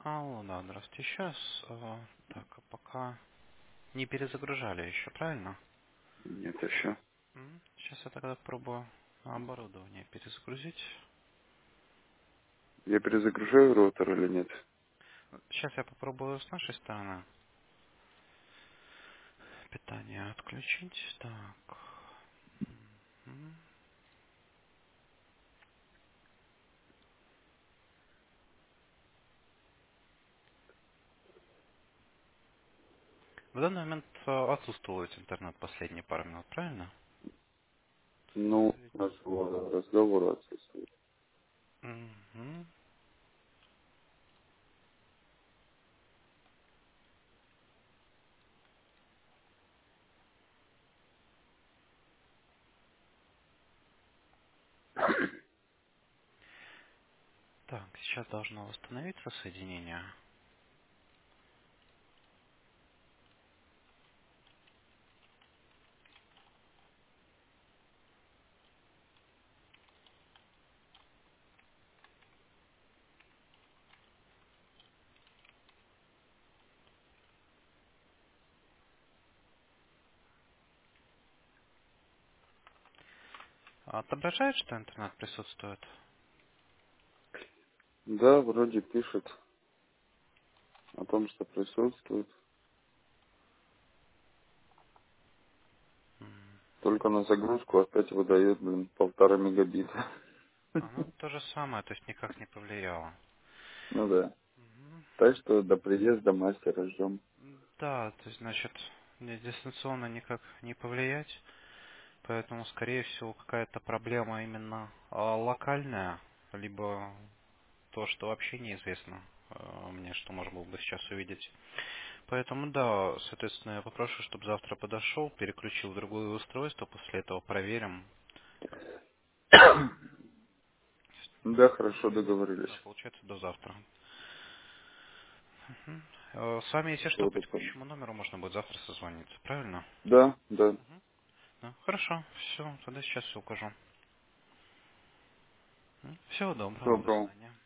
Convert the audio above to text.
Алло, да, здравствуйте. Сейчас, так, а пока не перезагружали еще, правильно? Нет, еще. Сейчас я тогда пробую оборудование перезагрузить. Я перезагружаю роутер или нет? Сейчас я попробую с нашей стороны питание отключить. Так. М. В данный момент отсутствует интернет последние пару минут, правильно? Ну, разговор отсутствует. Мгм. Так, сейчас должно восстановиться соединение. Отображает, что интернет присутствует? Да, вроде пишет о том, что присутствует. М. Только на загрузку опять выдает, 1,5 мегабита. Оно то же самое, то есть никак не повлияло. Ну да. Мгм. Так что до приезда мастера ждем. Да, то есть, значит, дистанционно никак не повлиять, поэтому, скорее всего, какая-то проблема именно локальная, либо то, что вообще неизвестно мне, что можно было бы сейчас увидеть. Поэтому, да, соответственно, я попрошу, чтобы завтра подошел, переключил в другое устройство, после этого проверим. Да, хорошо договорились. Да, получается, до завтра. Мгм. С вами, если что, Всего по доброго. текущему номеру можно будет завтра созвониться, правильно? Да, да. Мгм. Да, хорошо, все, тогда сейчас все укажу. Всего доброго, до Доброго. свидания.